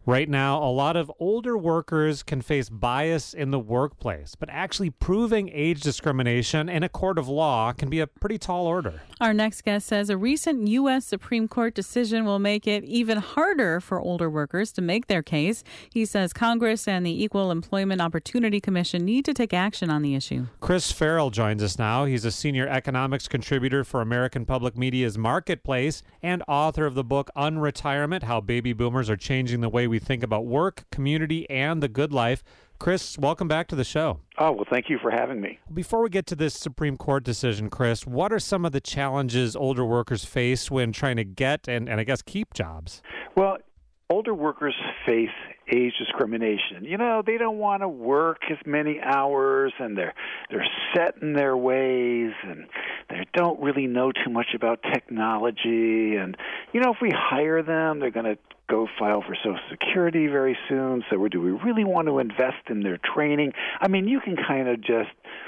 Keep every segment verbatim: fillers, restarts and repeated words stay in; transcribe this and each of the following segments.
Right now, a lot of older workers can face bias in the workplace, but actually proving age discrimination in a court of law can be a pretty tall order. Our next guest says a recent U S Supreme Court decision will make it even harder for older workers to make their case. He says Congress and the Equal Employment Opportunity Commission need to take action on the issue. Chris Farrell joins us now. He's a senior economics contributor for American Public Media's Marketplace and author of the book Unretirement: How Baby Boomers Are Changing the Way We think about work, community, and the good life. Chris, welcome back to the show. Oh, well, thank you for having me. Before we get to this Supreme Court decision, Chris, what are some of the challenges older workers face when trying to get and, and I guess keep jobs? Well, older workers face age discrimination. You know, they don't want to work as many hours, and they're they're set in their ways, and they don't really know too much about technology. And, you know, if we hire them, they're going to go file for Social Security very soon. So do we really want to invest in their training? I mean, you can kind of just,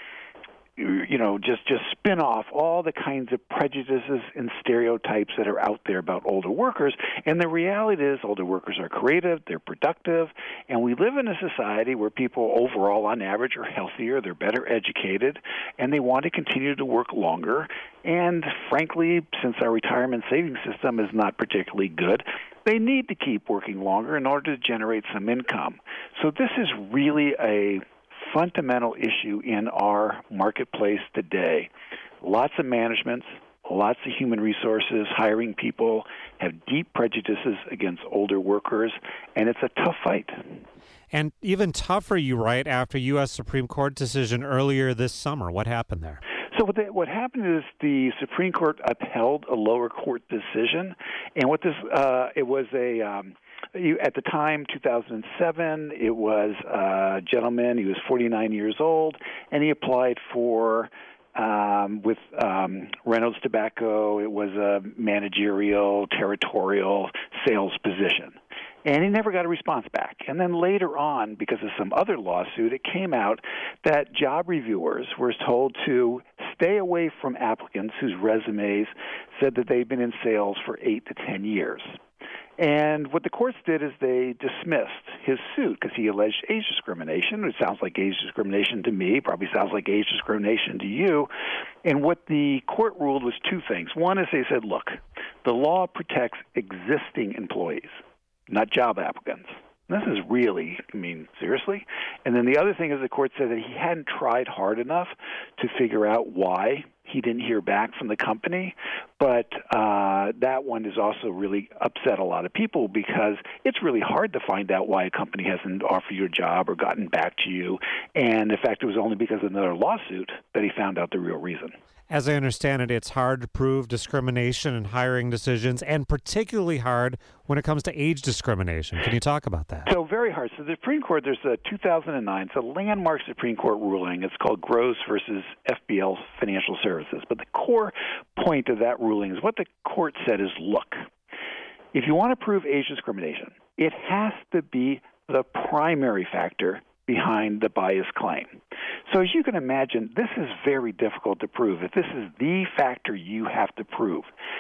you know, just, just spin off all the kinds of prejudices and stereotypes that are out there about older workers. And the reality is older workers are creative, they're productive, and we live in a society where people overall, on average, are healthier, they're better educated, and they want to continue to work longer. And frankly, since our retirement savings system is not particularly good, they need to keep working longer in order to generate some income. So this is really a fundamental issue in our marketplace today. Lots of managements, lots of human resources, hiring people have deep prejudices against older workers, and it's a tough fight. And even tougher, you write, after U S Supreme Court decision earlier this summer. What happened there? So what, the, what happened is the Supreme Court upheld a lower court decision, and what this uh, it was a um, you, at the time, two thousand seven, it was a gentleman. He was forty-nine years old, and he applied for um, with um, Reynolds Tobacco. It was a managerial, territorial sales position. And he never got a response back. And then later on, because of some other lawsuit, it came out that job reviewers were told to stay away from applicants whose resumes said that they'd been in sales for eight to ten years. And what the courts did is they dismissed his suit because he alleged age discrimination. It sounds like age discrimination to me, probably sounds like age discrimination to you. And what the court ruled was two things. One is they said, look, the law protects existing employees, not job applicants. This is really, I mean, seriously? And then the other thing is the court said that he hadn't tried hard enough to figure out why he didn't hear back from the company. But uh, that one has also really upset a lot of people because it's really hard to find out why a company hasn't offered you a job or gotten back to you. And in fact, it was only because of another lawsuit that he found out the real reason. As I understand it, it's hard to prove discrimination in hiring decisions, and particularly hard when it comes to age discrimination. Can you talk about that? So very hard. So the Supreme Court, there's a two thousand nine, it's a landmark Supreme Court ruling. It's called Gross versus F B L Financial Services. But the core point of that ruling is what the court said is, look, if you want to prove age discrimination, it has to be the primary factor behind the bias claim. So as you can imagine, this is very difficult to prove. If this is the factor you have to prove.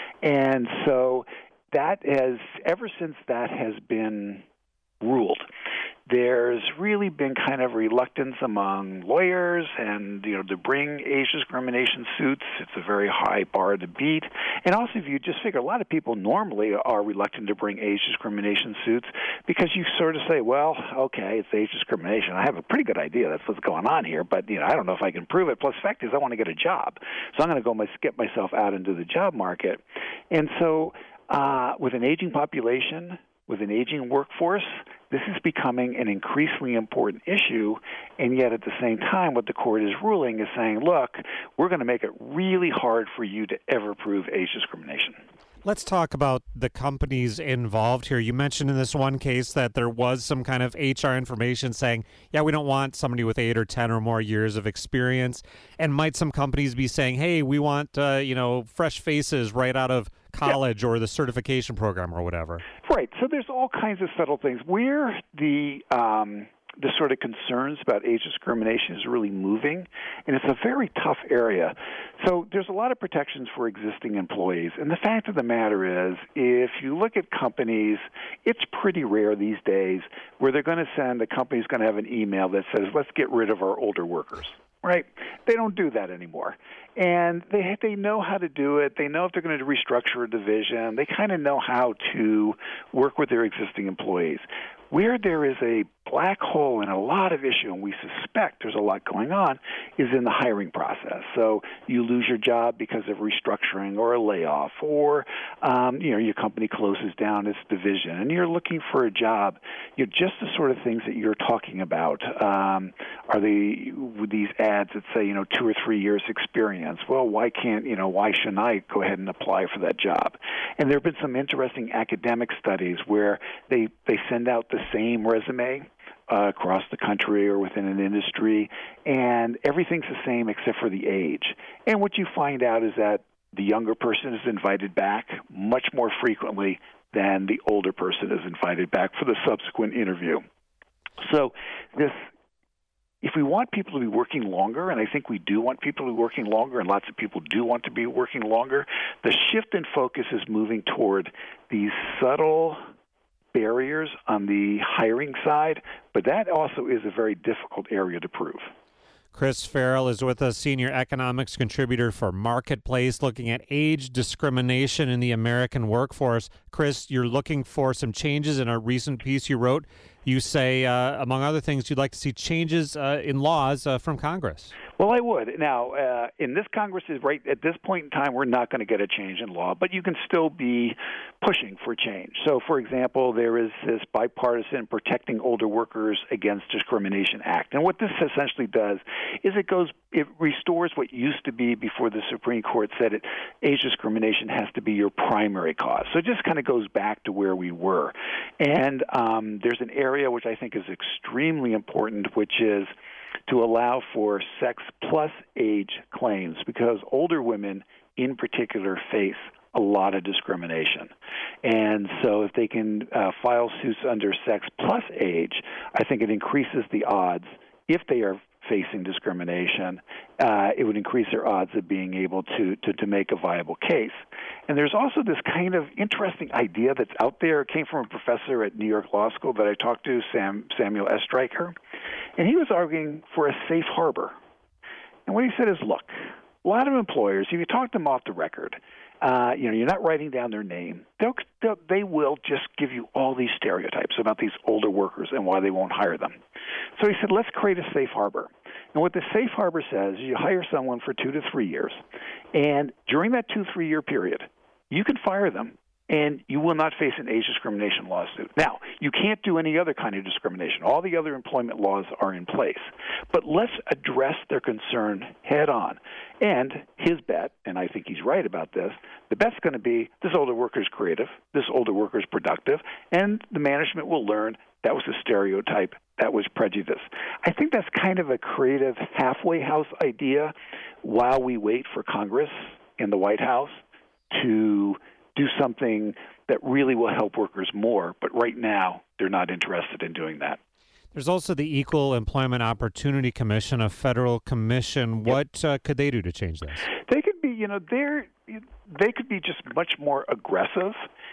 And so that has, ever since that has been ruled, there's really been kind of reluctance among lawyers and, you know, to bring age discrimination suits. It's a very high bar to beat. And also, if you just figure, a lot of people normally are reluctant to bring age discrimination suits because you sort of say, well, okay, it's age discrimination. I have a pretty good idea that's what's going on here, but, you know, I don't know if I can prove it. Plus, the fact is, I want to get a job. So I'm going to go my, get myself out into the job market. And so uh, with an aging population, with an aging workforce, this is becoming an increasingly important issue, and yet at the same time, what the court is ruling is saying, look, we're going to make it really hard for you to ever prove age discrimination. Let's talk about the companies involved here. You mentioned in this one case that there was some kind of H R information saying, yeah, we don't want somebody with eight or ten or more years of experience. And might some companies be saying, hey, we want, uh, you know, fresh faces right out of college yeah. or the certification program or whatever? Right. So there's all kinds of subtle things. Where the um, the sort of concerns about age discrimination is really moving, and it's a very tough area. So there's a lot of protections for existing employees, and the fact of the matter is, if you look at companies, it's pretty rare these days where they're going to send, a company's going to have an email that says, let's get rid of our older workers. Right? They don't do that anymore. And they they know how to do it. They know if they're going to restructure a division. They kind of know how to work with their existing employees. Where there is a black hole in a lot of issue, and we suspect there's a lot going on, is in the hiring process. So you lose your job because of restructuring or a layoff, or um, you know your company closes down its division, and you're looking for a job. You know, just the sort of things that you're talking about. Um, are they with these ads that say you know two or three years experience? Well, why can't you know why shouldn't I go ahead and apply for that job? And there have been some interesting academic studies where they they send out the same resume Uh, across the country or within an industry, and everything's the same except for the age. And what you find out is that the younger person is invited back much more frequently than the older person is invited back for the subsequent interview. So this, if we want people to be working longer, and I think we do want people to be working longer, and lots of people do want to be working longer, the shift in focus is moving toward these subtle barriers on the hiring side, but that also is a very difficult area to prove. Chris Farrell is with us, senior economics contributor for Marketplace, looking at age discrimination in the American workforce. Chris, you're looking for some changes in a recent piece you wrote. You say, uh, among other things, you'd like to see changes uh, in laws uh, from Congress. Well, I would. Now, uh, in this Congress, is right at this point in time, we're not going to get a change in law, but you can still be pushing for change. So, for example, there is this bipartisan Protecting Older Workers Against Discrimination Act. And what this essentially does is it goes, it restores what used to be before the Supreme Court said it, age discrimination has to be your primary cause. So it just kind of goes back to where we were. And um, there's an area which I think is extremely important, which is to allow for sex plus age claims, because older women in particular face a lot of discrimination. And so if they can uh, file suits under sex plus age, I think it increases the odds, if they are facing discrimination, uh, it would increase their odds of being able to, to, to make a viable case. And there's also this kind of interesting idea that's out there. It came from a professor at New York Law School that I talked to, Sam, Samuel Estreicher, and he was arguing for a safe harbor. And what he said is, look, a lot of employers, if you talk to them off the record, uh, you know, you're not writing down their name, they'll, they'll, they will just give you all these stereotypes about these older workers and why they won't hire them. So he said, let's create a safe harbor. And what the safe harbor says is you hire someone for two to three years, and during that two, three-year period, you can fire them, and you will not face an age discrimination lawsuit. Now, you can't do any other kind of discrimination. All the other employment laws are in place. But let's address their concern head on. And his bet, and I think he's right about this, the bet's going to be this older worker is creative, this older worker is productive, and the management will learn that was a stereotype, that was prejudice. I think that's kind of a creative halfway house idea while we wait for Congress in the White House to do something that really will help workers more. But right now, they're not interested in doing that. There's also the Equal Employment Opportunity Commission, a federal commission. What yep. uh, could they do to change this? They could be, you know, they're, they could be just much more aggressive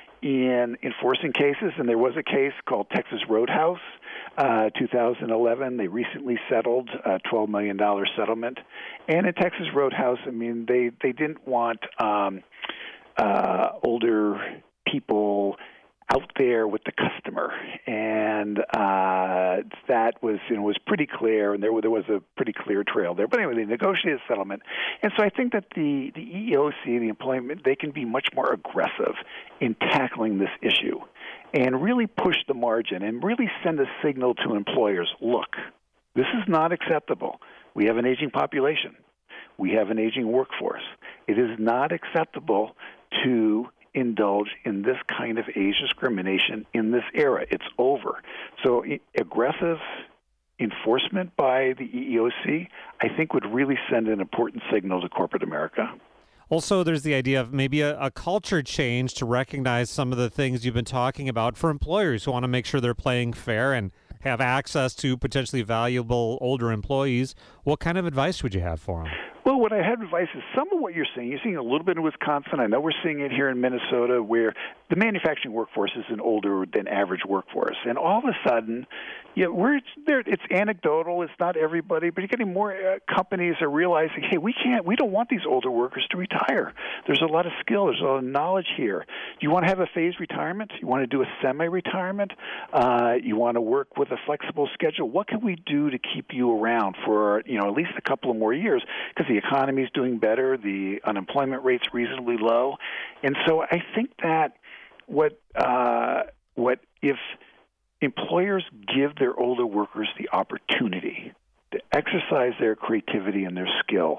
in enforcing cases. And there was a case called Texas Roadhouse, uh, two thousand eleven. They recently settled a twelve million dollars settlement. And in Texas Roadhouse, I mean, they, they didn't want um, uh, older people out there with the customer, and uh, that was you know was pretty clear, and there there was a pretty clear trail there. But anyway, they negotiated a settlement, and so I think that the the E E O C, the employment, they can be much more aggressive in tackling this issue, and really push the margin, and really send a signal to employers: look, this is not acceptable. We have an aging population. We have an aging workforce. It is not acceptable to indulge in this kind of age discrimination in this era. It's over. So aggressive enforcement by the E E O C, I think, would really send an important signal to corporate America. Also, there's the idea of maybe a, a culture change to recognize some of the things you've been talking about for employers who want to make sure they're playing fair and have access to potentially valuable older employees, what kind of advice would you have for them? Well, what I have advice is some of what you're seeing. You're seeing a little bit in Wisconsin. I know we're seeing it here in Minnesota, where the manufacturing workforce is an older than average workforce, and all of a sudden, yeah, we're there. It's anecdotal. It's not everybody, but you're getting more uh, companies are realizing, hey, we can't. We don't want these older workers to retire. There's a lot of skill. There's a lot of knowledge here. You want to have a phased retirement? You want to do a semi-retirement? Uh, you want to work with a flexible schedule? What can we do to keep you around for you know at least a couple of more years? Because the economy is doing better, the unemployment rate's reasonably low, and so I think that what uh, what if employers give their older workers the opportunity to exercise their creativity and their skill,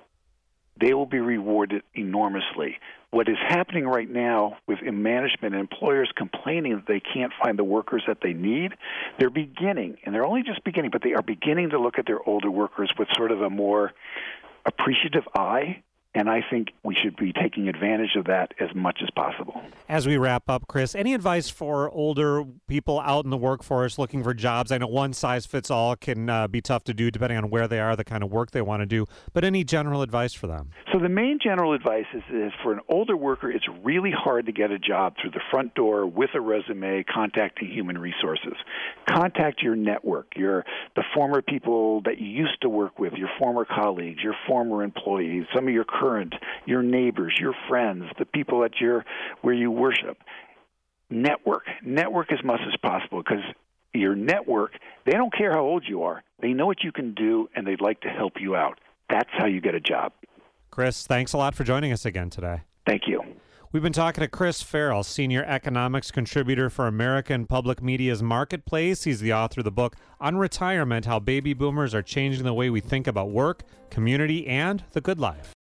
they will be rewarded enormously. What is happening right now with management and employers complaining that they can't find the workers that they need, they're beginning, and they're only just beginning, but they are beginning to look at their older workers with sort of a more appreciative eye, and I think we should be taking advantage of that as much as possible. As we wrap up, Chris, any advice for older people out in the workforce looking for jobs? I know one size fits all can uh, be tough to do depending on where they are, the kind of work they want to do, but any general advice for them? So the main general advice is, is for an older worker, it's really hard to get a job through the front door with a resume contacting human resources. Contact your network, your the former people that you used to work with, your former colleagues, your former employees, some of your current, your neighbors, your friends, the people at your where you worship. Network. Network as much as possible, because your network, they don't care how old you are. They know what you can do, and they'd like to help you out. That's how you get a job. Chris, thanks a lot for joining us again today. Thank you. We've been talking to Chris Farrell, Senior Economics Contributor for American Public Media's Marketplace. He's the author of the book On Retirement, How Baby Boomers Are Changing the Way We Think About Work, Community, and the Good Life.